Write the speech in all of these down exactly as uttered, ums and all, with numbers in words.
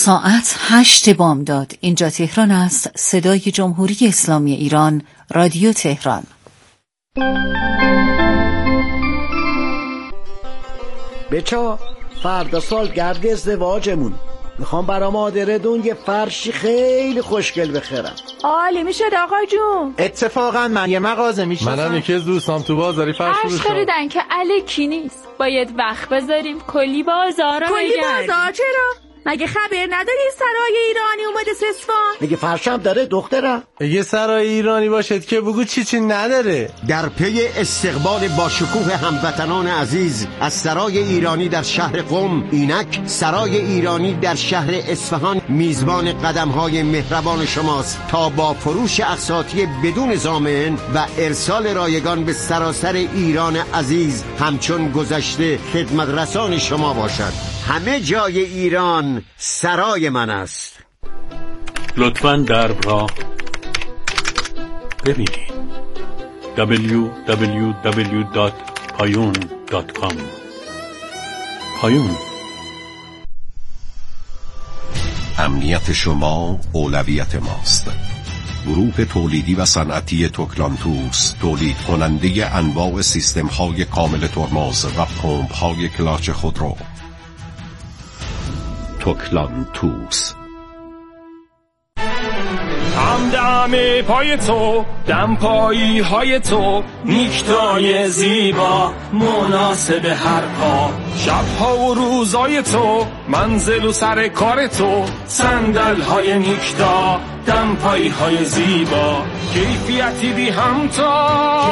ساعت هشت بامداد. اینجا تهران است. صدای جمهوری اسلامی ایران، رادیو تهران. بچا فردا سال گرد ازدواجمون، میخوام برا مادردون یه فرشی خیلی خوشگل بخرم. عالی میشه آقا جون. اتفاقا من یه مغازه میشم. منم یکی از دوستام تو بازاری فرش فروشم. اش خریدن که الکی نیست، باید وقت بذاریم کلی بازار رو کلی بازار چرا؟ مگه خبر نداری سرای ایرانی اومده سسفان؟ مگه فرشم داره دخترم؟ اگه سرای ایرانی باشد که بگو چی چی نداره. در پی استقبال با شکوه هموطنان عزیز از سرای ایرانی در شهر قم، اینک سرای ایرانی در شهر اصفهان میزبان قدم‌های مهربان شماست تا با فروش اقساطی بدون ضامن و ارسال رایگان به سراسر ایران عزیز همچون گذشته خدمت رسان شما باشد. همه جای ایران سرای من است. لطفاً درب را ببینید. دبلیو دبلیو دبلیو دات پایون دات کام. پایون. امنیت شما اولویت ماست. گروه تولیدی و صنعتی توکلانتوس، تولید کننده انواع سیستم های کامل ترمز و پمپ های کلاچ خودرو. توکلانتوس. هم دم پای تو، دم پایی های تو، نیکتای زیبا مناسب هر پا. شبها و روزای تو، منزل و سر کار تو، صندل های نیکتا، دم پایی های زیبا، کیفیتی بی همتا،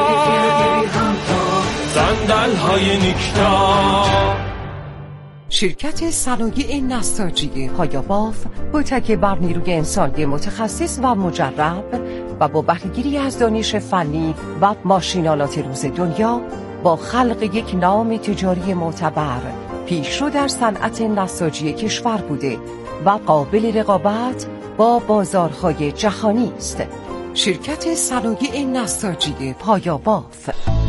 صندل های نیکتا. شرکت صنایع نساجی پایاباف با تکیه بر نیروی انسانی متخصص و مجرب و با بهره‌گیری از دانش فنی و ماشینالات روز دنیا با خلق یک نام تجاری معتبر پیشرو در صنعت نساجی کشور بوده و قابل رقابت با بازارهای جهانی است. شرکت صنایع نساجی پایاباف.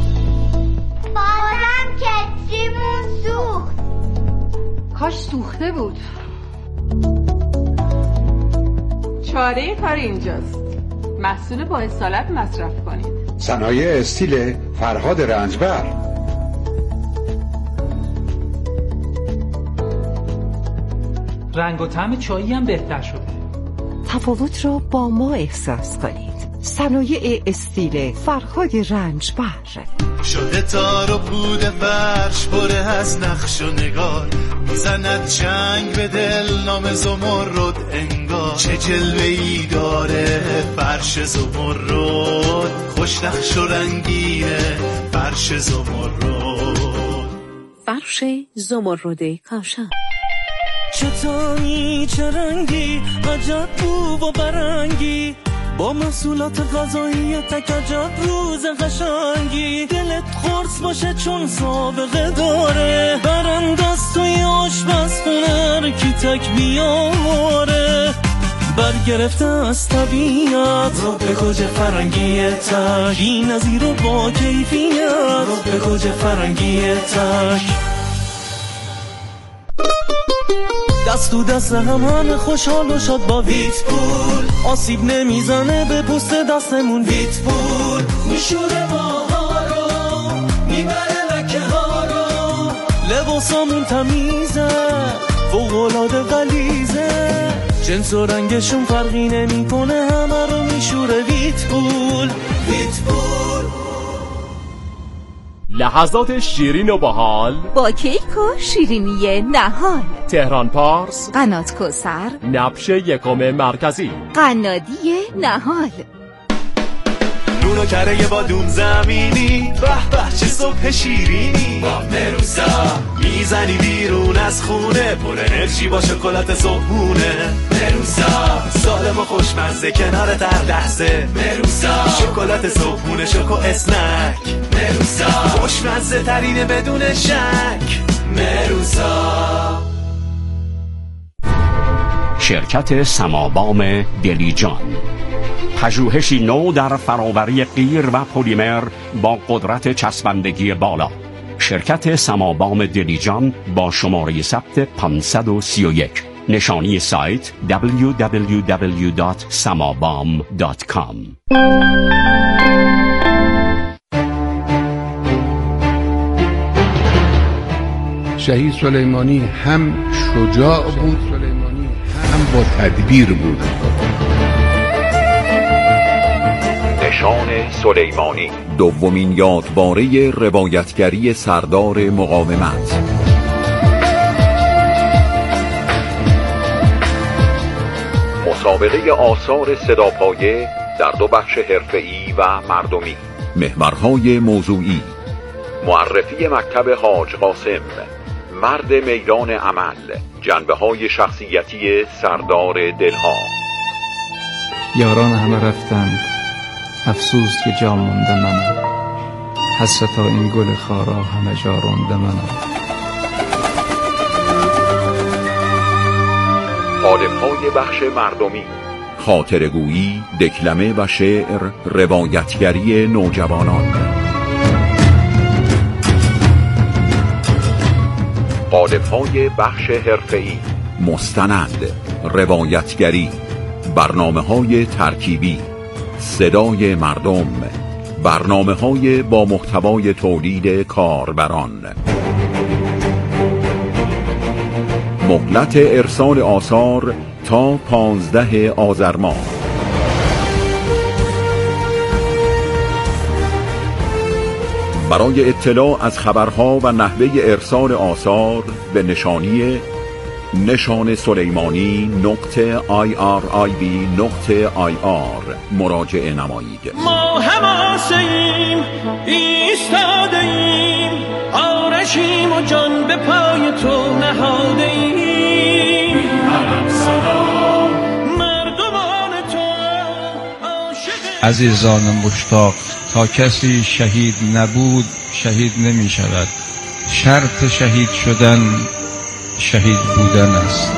بازم کتریمون سوخت. کاش سوخته بود. چاره کار اینجاست. محصول با اصالت مصرف کنید. صنایع استیل فرهاد رنجبر. رنگ و طعم چایی هم بهتر شده. تفاوت رو با ما احساس کنید. صنایع استیل فرهاد رنجبر. شده تار و پود فرش پره از نقش و نگار، میزند چنگ به دل نام زمرد انگار. چه جلوه‌ای داره فرش زمرد، خوش نقش و رنگینه فرش زمرد. فرش زمرد کاشان. چطوری چه رنگی عجب بو و برنگی، با محصولات غذایی تک عجب روز قشنگی. دلت خورس باشه چون سابقه داره، برندست توی آشپزخونه کی تک بیاره. برگرفته از طبیعت رو به گوجه فرنگی تک، بی نظیر و با کیفیت رو به گوجه فرنگی تک. دست تو دست همان خوشحال و شاد با ویت پول، آسیب نمیزنه به پوست دستمون. ویت پول میشوره ماها رو، میبره لکه ها رو، لباسامون تمیزه فوق‌العاده غلیظه، جنس و رنگشون فرقی نمیکنه همه رو میشوره. ویت پول. ویت پول. لحظات شیرین و باحال با کیک و شیرینی نهال. تهران پارس، قنات کوثر، نبش یکم مرکزی، قنادی نهال. نون و کره با دون زمینی، به به چه صبح شیرینی. با مروسا میزنی بیرون از خونه، پر انرژی با شکلات صبحونه. مروسا سالم و خوشمزه کنار در لحظه. مروسا شکلات صبحونه، شوکو اسنک. مروسا خوشمزه ترینه بدون شک. مروسا. شرکت سمابام دلیجان، پژوهشی نو در فراوری قیر و پلیمر با قدرت چسبندگی بالا. شرکت سمابام دلیجان با شماره ثبت پانصد و سی و یک نشانی سایت دبلیو دبلیو دبلیو دات samabam دات کام. شهید سلیمانی هم شجاع بود، هم با تدبیر بود. نشان سلیمانی، دومین یادباره روایتگری سردار مقاومت. مسابقه آثار صداپایه در دو بخش حرفه‌ای و مردمی. محورهای موضوعی: معرفی مکتب حاج قاسم، مرد میدان عمل، جنبه‌های شخصیتی سردار دلها. یاران همه رفتند، افسوس که جا مونده منم، حسرتا این گل خارا همه جا رونده منم. قالب‌های بخش مردمی: خاطرگویی، دکلمه و شعر، روایتگری نوجوانان. قالب‌های بخش حرفه‌ای: مستند، روایتگری، برنامه‌های ترکیبی، صدای مردم، برنامه‌های با محتوای تولید کاربران. مهلت ارسال آثار تا پانزده آذر ماه. برای اطلاع از خبرها و نحوه ارسال آثار به نشانی نشان سلیمانی نقطه آی آر آی بی نقطه آی آر مراجعه نمایید. ما حماسه‌ایم، ایستاده‌ایم، آرشیم و جان به پای تو نهاده‌ایم. حرم سلام مردمان تو عاشق. عزیزان مشتاق، تا کسی شهید نبود شهید نمی شود. شرط شهید شدن شهید بودن است.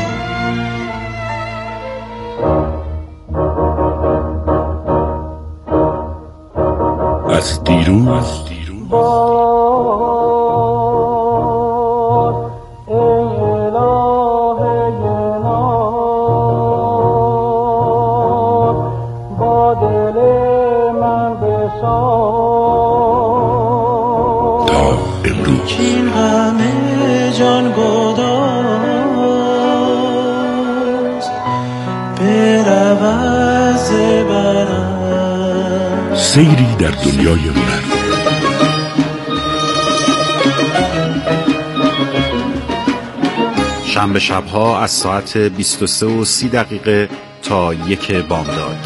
از دیروز سیری در دنیای هنر. شنبه شبها از ساعت بیست و سه و سی دقیقه تا یک بامداد.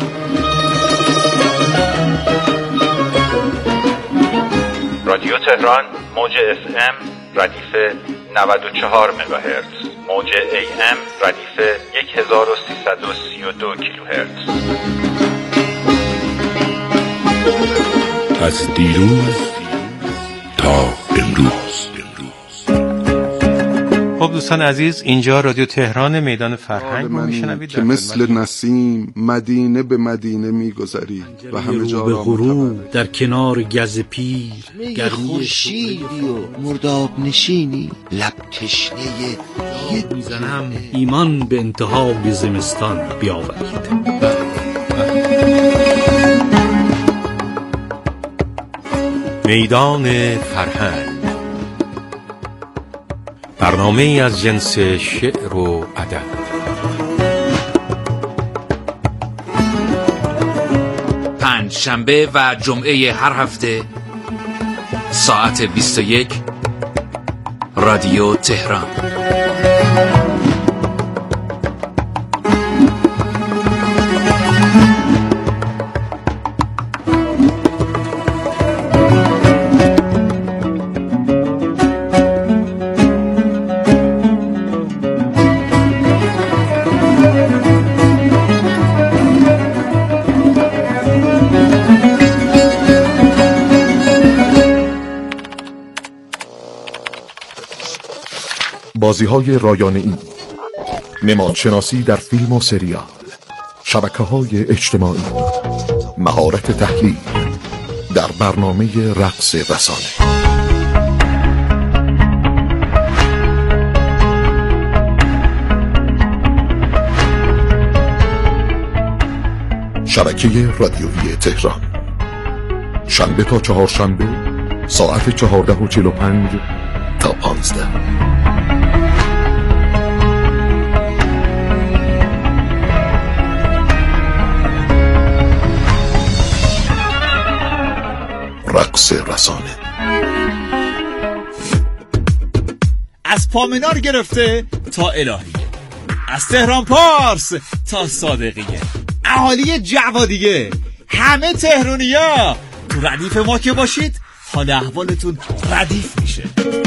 رادیو تهران موج اف ام ردیف نود و چهار مگاهرتز، موج ای ام ردیف یک هزار و سیصد و سی و دو کیلوهرتز. از دیروز تا امروز. خب دوستان عزیز، اینجا رادیو تهران میدان فرهنگ رو میشنوید که مثل نسیم مدینه به مدینه میگذری و همه جا را غروب در کنار گز پیر، گرمی خورشیدی و مرداب نشینی، لب تشنه یه میزنم ایمان به انتها به زمستان بیاورید. میدان فرهنگ، برنامه ای از جنس شعر و ادب. پنج شنبه و جمعه هر هفته ساعت بیست و یک، رادیو تهران. بازی‌های رایانه‌ای، نمادشناسی در فیلم و سریال، شبکه‌های اجتماعی، مهارت تحلیل در برنامه رقص رسانه. شبکه رادیویی تهران. شنبه تا چهارشنبه ساعت چهارده و چهل و پنج تا پانزده. رقص رسانه از پامنار گرفته تا الهیه، از تهران پارس تا صادقیه، اهالی جوادیه، همه تهرانیا تو ردیف ما که باشید حال احوالتون ردیف میشه.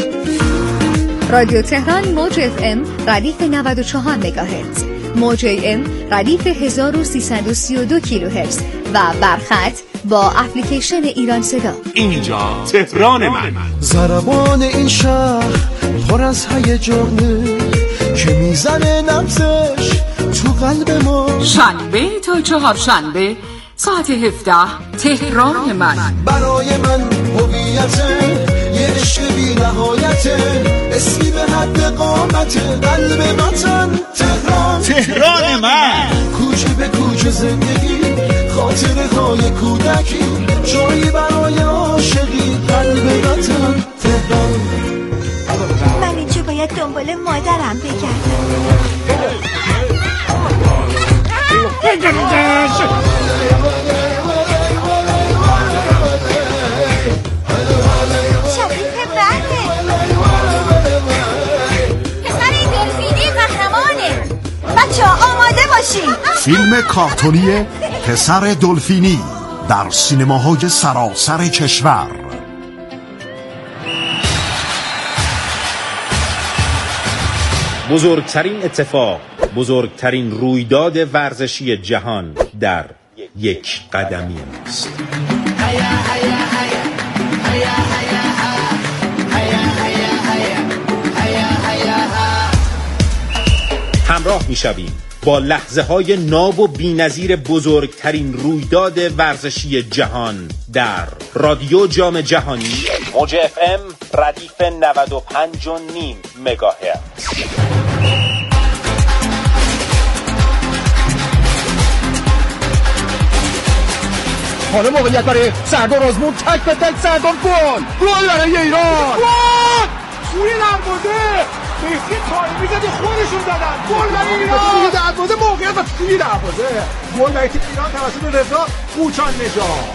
رادیو تهران موج اف ام ردیف نود و چهار مگاهرتز، موج ای ام ردیف هزار و سیصد و سی و دو کیلوهرتز و برخط با اپلیکیشن ایران صدا. اینجا تهران من. ضربان این شهر پر از هیجانه که میزنه نبضش تو قلب ما. شنبه تا چهارشنبه ساعت هفده تهران من. برای من هویته یه عشق بی نهایته، اسمی به حد قامت قلب وطن تهران. تهران من. کوچه به کوچه زندگی، خاطره های کودکی، جایی برای عاشقی قلب وطن تهران. من اینجا باید دنبال مادرم بگردم. شریف برده پسر این دلفینی قهرمانه. بچه ها آماده باشین. فیلم کارتونی پسر دلفینی در سینماهای سراسر کشور. بزرگترین اتفاق، بزرگترین رویداد ورزشی جهان در یک قدمی است. همراه می‌شویم با لحظه های ناب و بی‌نظیر بزرگترین رویداد ورزشی جهان در رادیو جام جهانی موج اف ام ردیف نود و پنج و نیم مگاهرتز. حالا موقعیت برای سردار آزمون، تک به تک سردار گل گل برای ایران. گل توی دروازه مهدی طاهری زد، خودشون زدن گل برای ایران. توی دروازه موقعیت و توی دروازه گل برای ایران توسط رضا قوچان نژاد.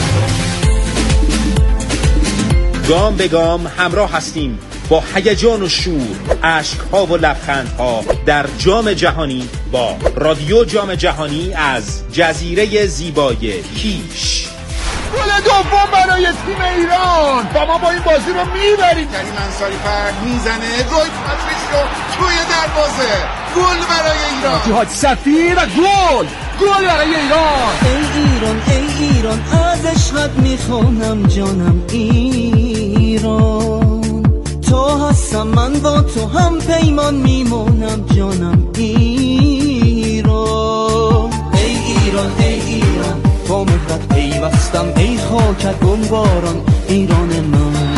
گام به گام همراه هستیم با هیجان و شور، اشک‌ها و لبخندها در جام جهانی با رادیو جام جهانی از جزیره زیبای کیش. گل دوم برای تیم ایران و ما با این بازی رو میبریم. کریم انصاری فرد میزنه، روی پاسش رو توی دروازه، گل برای ایران. جهاد سفیر و گل گل برای ایران. ای ایران ای ایران از عشقت میخوانم جانم ایران، تو هستم من با تو هم پیمان میمونم جانم ایران. ای ایران ای ایران با مهرت پیوستم، ای خاکت بمباران ایران من.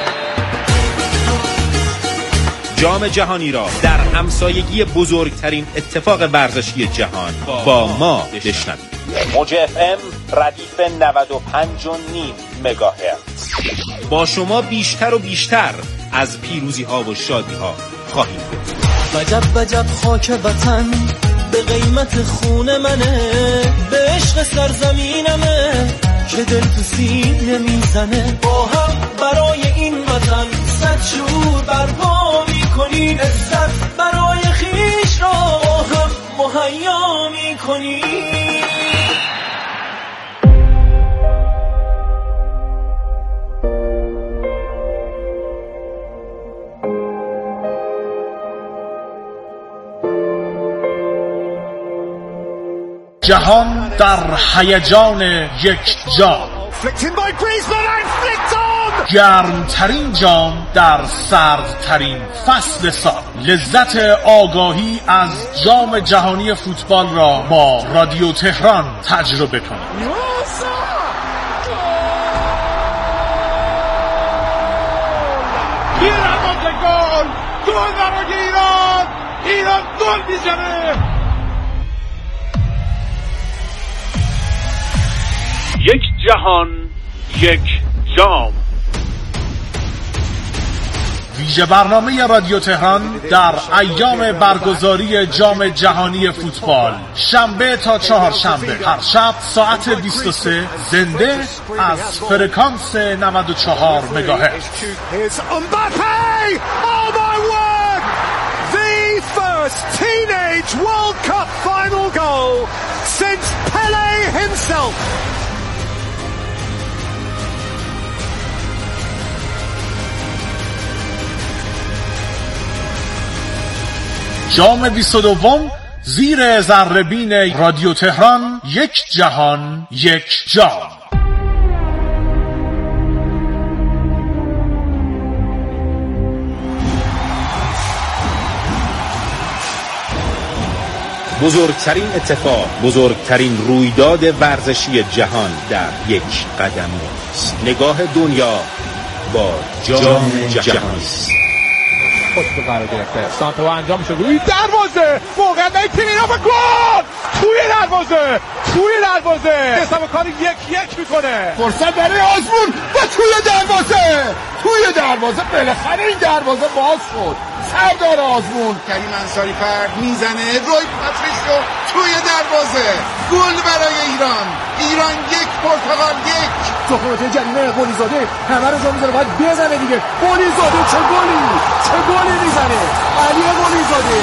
جام جهانی را در همسایگی بزرگترین اتفاق ورزشی جهان با ما بشنوید. موج اف ام ردیف نود و پنج و نیم مگاهرتز. با شما بیشتر و بیشتر از پیروزی ها و شادی ها خواهیم بود. وجب وجب خاک وطن به قیمت خون منه، به عشق سرزمینمه که دل تو سینه میزنه. با هم برای این وطن صد شور برپا میکنیم، عزت برای خیش را با هم مهیا میکنیم. جهان در هیجان یک جام، گرمترین جام در سردترین فصل سال. لذت آگاهی از جام جهانی فوتبال را با رادیو تهران تجربه کنید. گل گل برای ایران، ایران گل میزنه. یک جهان یک جام. ویژه برنامه رادیو تهران در ایام برگزاری جام جهانی فوتبال، شنبه تا چهارشنبه هر شب ساعت بیست و سه زنده از فرکانس نود و چهار مگاهرتز. First teenage World Cup final goal since Pele himself. جام بیست و دو زیر ذره‌بین رادیو تهران، یک جهان یک جام. بزرگترین اتفاق، بزرگترین رویداد ورزشی جهان در یک قدم است. نگاه دنیا با جام جهانی. خوش قرار گرفته. سانتو انجام میشه روی دروازه. موقع تیم اینا به گل. توی دروازه. توی دروازه. حساب کاری یک یک میکنه. فرصت برای آزمون و توی دروازه. توی دروازه بالاخره این دروازه باز شد. سردار آزمون کریم انصاری فرد میزنه. روی پاتریسیو توی دروازه. گل برای ایران. ایران یک، پرتغال یک. تو خورده جریمه گلی زاده همه رو جا میذاره، باید بزنه دیگه. گلی زاده چه گلی، چه گلی میزنه علی گلی زاده.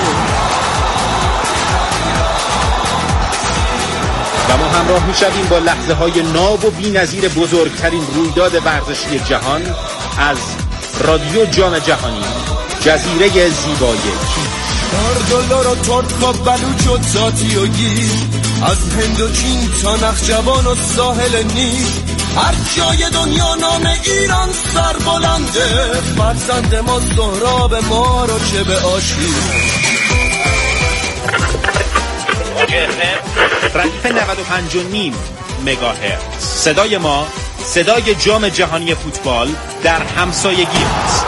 و ما همراه میشویم با لحظه های ناب و بی‌نظیر بزرگترین رویداد ورزشی جهان از رادیو جام جهانی، جزیره زیبای کیش. دلار و ترک و بلوچ و تاتی و گیر، از هند و چین تا نخجوان و ساحل نیل، هر جای دنیا نام ایران سر بلنده. فرزند ما سهراب ما رو چه به آشی. موج اف ام ردیف نود و پنج و نیم مگاهرتز. صدای ما صدای جام جهانی فوتبال در همسایگی است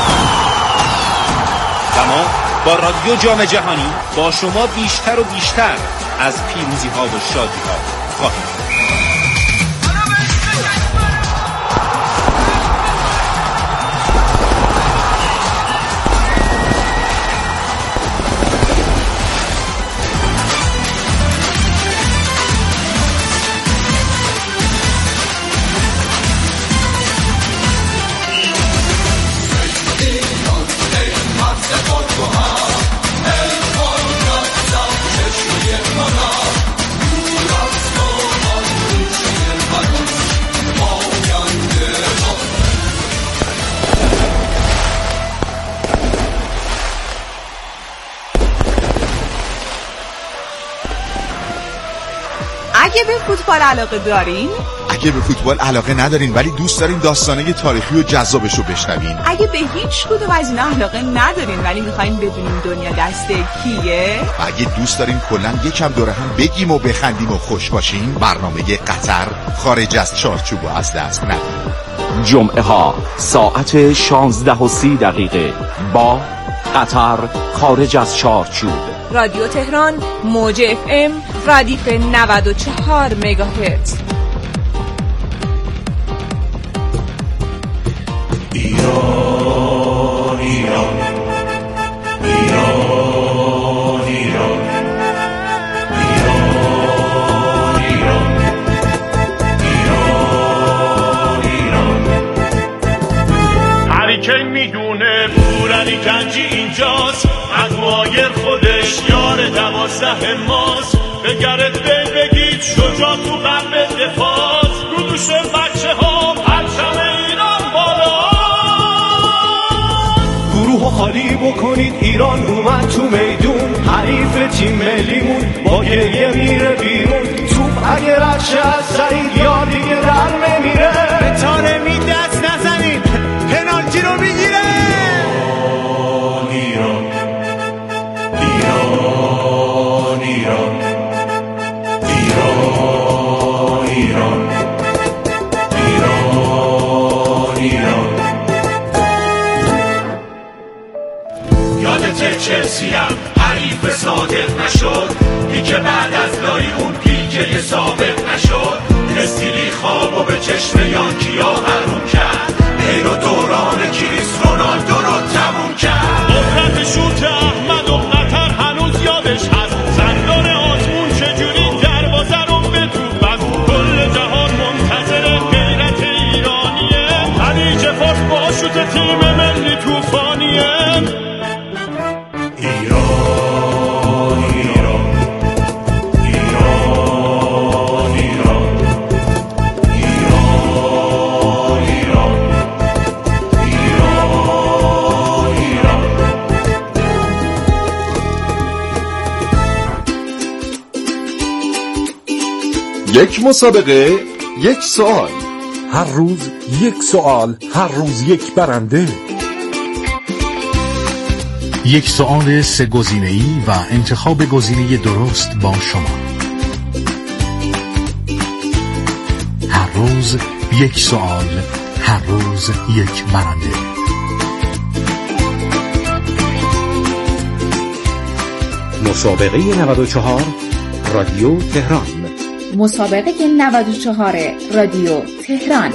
و ما با رادیو جام جهانی با شما بیشتر و بیشتر از پیروزی ها و شادی ها خواهیم. اگه به فوتبال علاقه دارین، اگه به فوتبال علاقه ندارین ولی دوست دارین داستانه تاریخی و جذابش رو بشنوین، اگه به هیچ کدوم از اینا علاقه ندارین ولی میخواین بدونین دنیا دست کیه، و اگه دوست دارین کلاً یکم دوره هم بگیم و بخندیم و خوش باشیم، برنامه قطر خارج از چارچوب و از دست ندید. جمعه ها ساعت شانزده و سی دقیقه با قطر خارج از چارچوب. رادیو تهران، موج اف ام، ردیف نود و چهار مگاهرتز. ایران ایران ایران ایران ایران ایران ایران ایران. هریکن میدونه پورعلی گنجی اینجاست، از مایر خودش یار دوازده ماست. به گرت بیل بگید شجاع تو قلب دفاع، رو دوش بچه ها پرچم ایران بالا. گروه خالی بکنید ایران اومد تو میدون، حریف تیم ملیمون با گریه میره بیرون. توپ اگه رچه از سعید یا دیگه در نمیره، به تاره می دست نزنید پنالتی رو میگیره. ایران ایران ایران ایران ایران ایران ایران. یادت چلسی هم حریف صادق نشد، پیک بعد از لای اون پیک سابق نشد. مسیلی خوابو به چشم یانکیا حروم کرد، دیر و دوران کریس رونالدو رو تموم کرد. قدرت شوت احمد و قطر هنوز یادش هست، زندان آزمون چجوری دروازه رو به توپ بست. کل جهان منتظر غیرت ایرانیه، خلیج فارس با شوت تیم ملی توفانیه. ایران ایران ایران ایران ایران ایران ایران ایران. یک مسابقه، یک سوال. هر روز یک سوال، هر روز یک برنده. یک سوال سه گزینه‌ای و انتخاب گزینه درست با شما. هر روز یک سوال، هر روز یک برنده. مسابقه نود و چهار رادیو تهران. مسابقه نود و چهار رادیو تهران.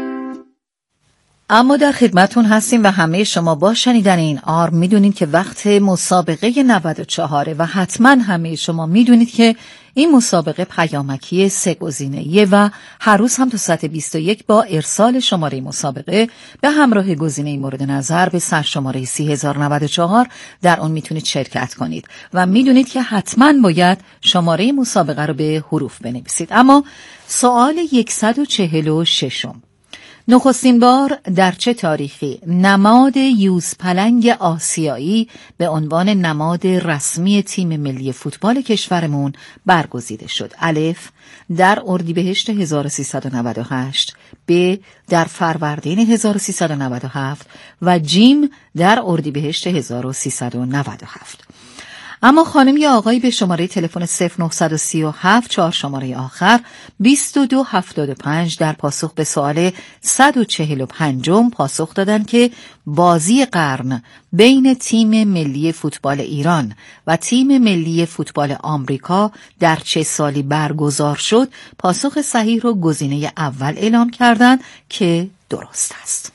اما در خدمتون هستیم و همه شما با شنیدن این آرم میدونید که وقت مسابقه نود و چهار و حتما همه شما میدونید که این مسابقه پیامکی سه گزینه‌ایه و هر روز هم تا ساعت بیست و یک با ارسال شماره مسابقه به همراه گزینه مورد نظر به سرشماره سی هزار و نود و چهار در اون میتونید شرکت کنید و میدونید که حتما باید شماره مسابقه رو به حروف بنویسید. اما سوال صد و چهل و شش، نخستین بار در چه تاریخی نماد یوزپلنگ آسیایی به عنوان نماد رسمی تیم ملی فوتبال کشورمون برگزیده شد؟ الف در اردیبهشت هزار و سیصد و نود و هشت، ب در فروردین هزار و سیصد و نود و هفت و جیم در اردیبهشت هزار و سیصد و نود و هفت. اما خانم یا آقایی به شماره تلفن صفر نه سه هفت چهار شماره آخر بیست و دو هفتاد و پنج در پاسخ به سوال صد و چهل و پنج پاسخ دادن که بازی قرن بین تیم ملی فوتبال ایران و تیم ملی فوتبال آمریکا در چه سالی برگزار شد. پاسخ صحیح رو گزینه اول اعلام کردند که درست است.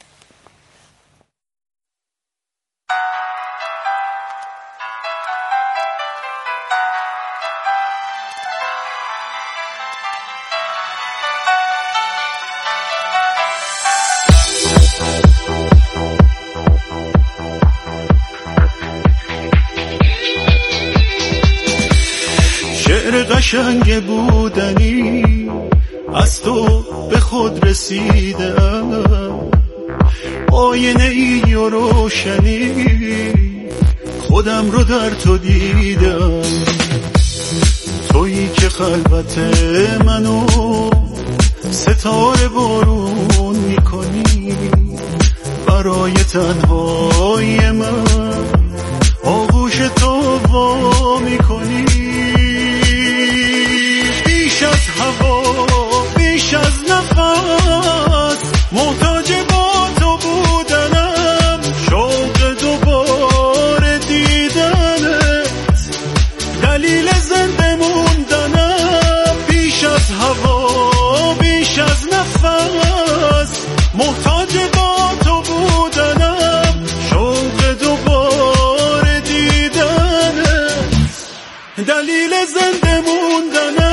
شعر قشنگ بودنی از تو به خود رسیدم، آینه ای و روشنی خودم رو در تو دیدم. تویی که خلوت منو ستاره بارون میکنی، برای تنهای من آغوش تو وا میکنی. بیش از هوا بیش از نفس محتاج با تو بودنم، شوق دوباره دیدنت دلیل زنده موندنم. بیش از هوا بیش از نفس محتاج با تو بودنم، شوق دوباره دیدنت دلیل زنده موندنم.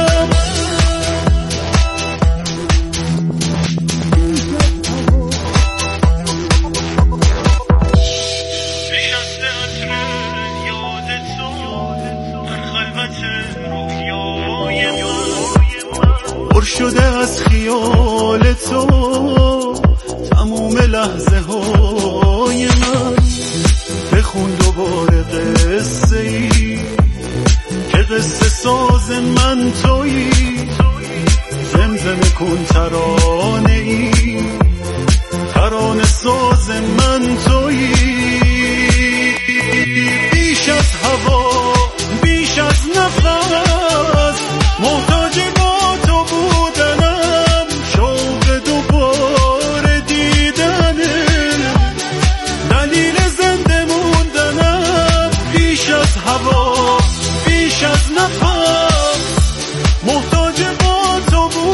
پر شده از خیال تو تموم لحظه های من، بخون دوباره قصه ای که قصه ساز من تویی، زمزمه کن ترانه ای ترانه ساز من تویی. بیش از هوا بیش از نفس محتاج با تو بودنم، شوق دوباره دیدنه دلیل زنده موندنم. بیش از هوا بیش از نفس محتاج با تو بودنم،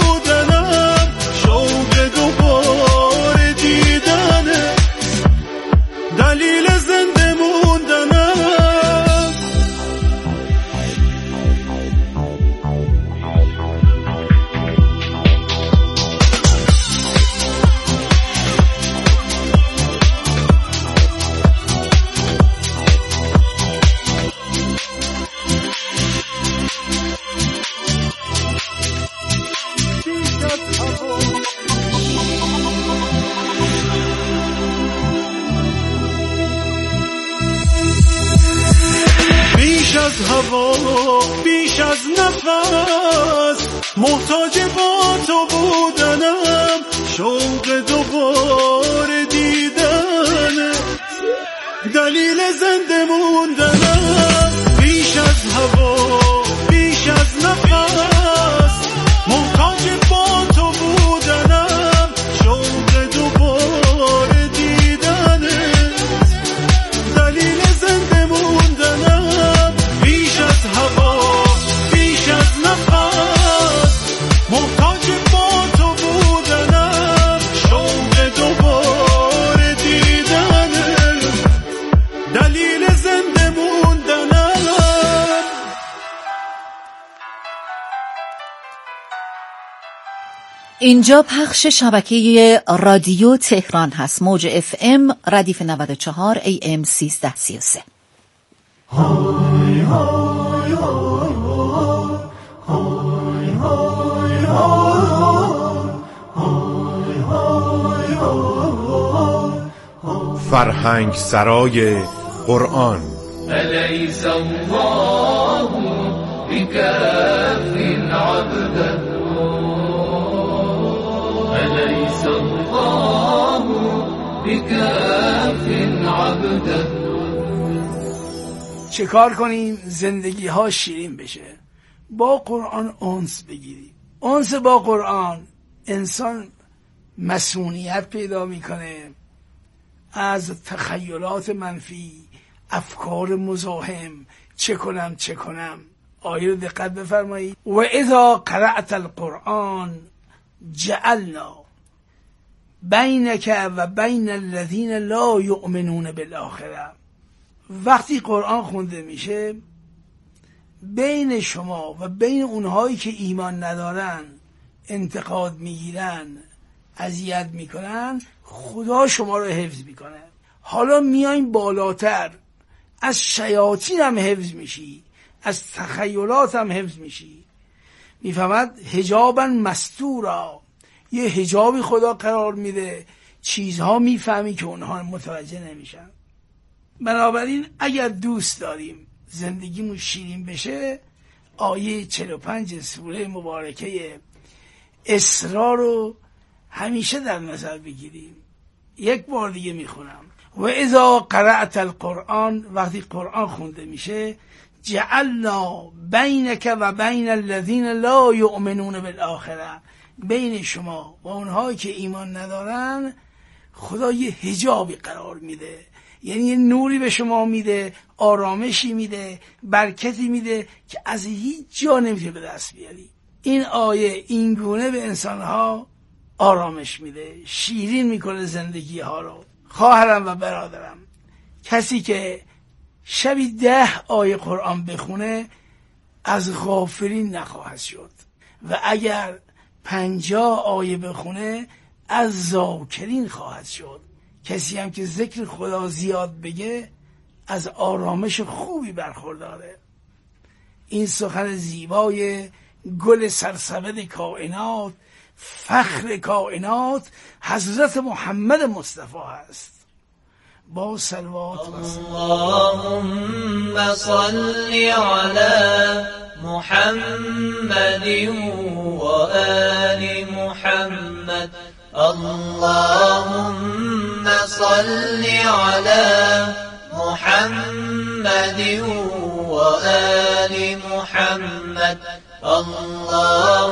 از هوا بیش از نفس محتاج با تو بودنم، شوق دوباره دیدنه، دلیل زنده موندنم. بیش از هوا بیش از نفس محتاج با تو بودنم، شوق دوباره دیدنه، دلیل زنده موندنم. بیش از هوا بیش از نفس محتاج با تو بودنم، شوق دوباره دیدنه، دلیل زنده موندنم. اینجا پخش شبکه رادیو تهران هست، موج اف ام ردیف نود و چهار ای ام سیزده سی و سه. فرهنگ سرای قرآن. أليس الله بكاف عبده أليس الله بكاف عبده. چه کار کنیم زندگی ها شیرین بشه؟ با قرآن انس بگیریم. انس با قرآن انسان مسئولیت پیدا میکنه از تخیلات منفی، افکار مزاحم، چه کنم چه کنم. آیه رو دقت بفرمایید. و اذا قرأت القرآن جعلنا بینک و بین الذین لا یؤمنون بالآخره. وقتی قرآن خونده میشه بین شما و بین اونهایی که ایمان ندارن، انتقاد میگیرن، اذیت میکنن، خدا شما رو حفظ میکنه. حالا میایم بالاتر، از شیاطین هم حفظ میشی، از تخیلات هم حفظ میشی. میفهمد حجابا مستورا، یه حجابی خدا قرار میده، چیزها میفهمی که اونها متوجه نمیشن. بنابراین اگر دوست داریم زندگیمون شیرین بشه، آیه چهل و پنج سوره مبارکه اسراء رو همیشه در نظر بگیریم. یک بار دیگه میخونم. و اذا قرأت القرآن، وقتی قرآن خونده میشه، جعلنا بینک و بین الذین لا یؤمنون بالآخره، بین شما و اونهایی که ایمان ندارن خدا یه حجابی قرار میده، یعنی یه نوری به شما میده، آرامشی میده، برکتی میده که از هیچ جا نمیشه به دست بیاری. این آیه این گونه به انسانها آرامش میده، شیرین میکنه زندگی ها رو. خواهرم و برادرم، کسی که شبی ده آیه قرآن بخونه از غافلین نخواهد شد و اگر پنجاه آیه بخونه از ذاکرین خواهد شد. کسی هم که ذکر خدا زیاد بگه از آرامش خوبی برخورداره. این سخن زیبای گل سرسبد کائنات، فخر کائنات، حضرت محمد مصطفی هست. با صلوات و اللهم صل علی محمد و آل محمد. اللهم صل علی محمد و آل محمد. الله